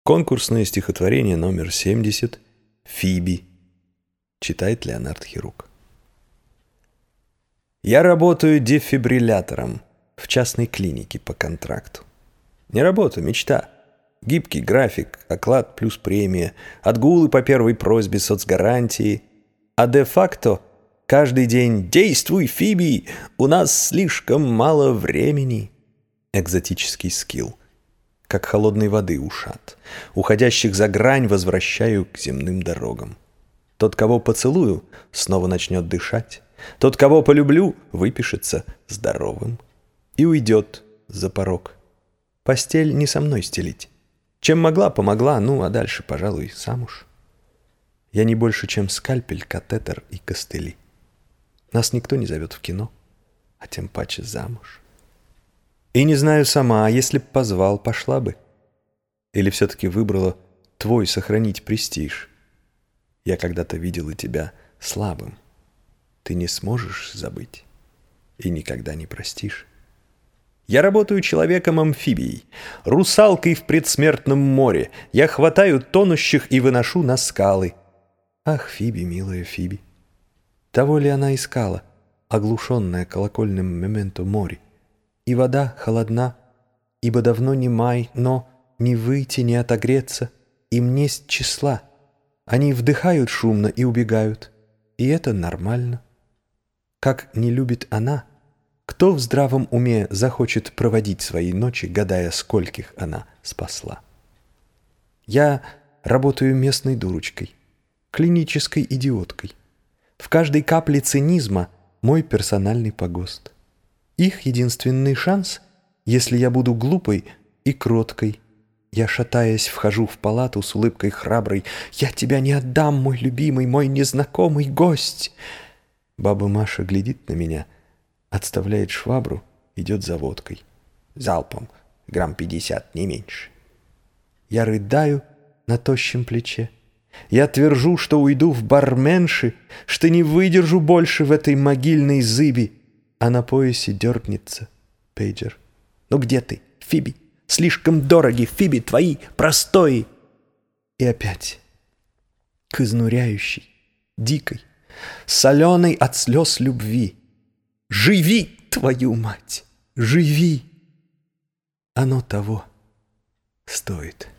Конкурсное стихотворение номер 70 «Фиби». Читает Леонард Хирук. Я работаю дефибриллятором в частной клинике по контракту. Не работа, мечта. Гибкий график, оклад плюс премия, отгулы по первой просьбе соцгарантии. А де-факто каждый день «Действуй, Фиби! У нас слишком мало времени». Экзотический скилл. Как холодной воды ушат. Уходящих за грань возвращаю к земным дорогам. Тот, кого поцелую, снова начнет дышать. Тот, кого полюблю, выпишется здоровым. И уйдет за порог. Постель не со мной стелить. Чем могла, помогла, ну а дальше, пожалуй, замуж. Я не больше, чем скальпель, катетер и костыли. Нас никто не зовет в кино, а тем паче замуж. И не знаю сама, а если б позвал, пошла бы? Или все-таки выбрала твой сохранить престиж? Я когда-то видела тебя слабым. Ты не сможешь забыть и никогда не простишь. Я работаю человеком-амфибией, русалкой в предсмертном море. Я хватаю тонущих и выношу на скалы. Ах, Фиби, милая Фиби, того ли она искала, оглушенная колокольным мементо мори? И вода холодна, ибо давно не май, но не выйти, не отогреться, им несть числа. Они вдыхают шумно и убегают, и это нормально. Как не любит она, кто в здравом уме захочет проводить свои ночи, гадая, скольких она спасла? Я работаю местной дурочкой, клинической идиоткой. В каждой капле цинизма мой персональный погост. Их единственный шанс, если я буду глупой и кроткой. Я, шатаясь, вхожу в палату с улыбкой храброй. «Я тебя не отдам, мой любимый, мой незнакомый гость!» Баба Маша глядит на меня, отставляет швабру, идет за водкой. Залпом, грамм 50, не меньше. Я рыдаю на тощем плече. Я твержу, что уйду в барменши, что не выдержу больше в этой могильной зыби. А на поясе дернется пейджер. «Ну где ты, Фиби? Слишком дороги, Фиби, твои простои!» И опять к изнуряющей, дикой, соленой от слез любви. «Живи, твою мать! Живи! Оно того стоит».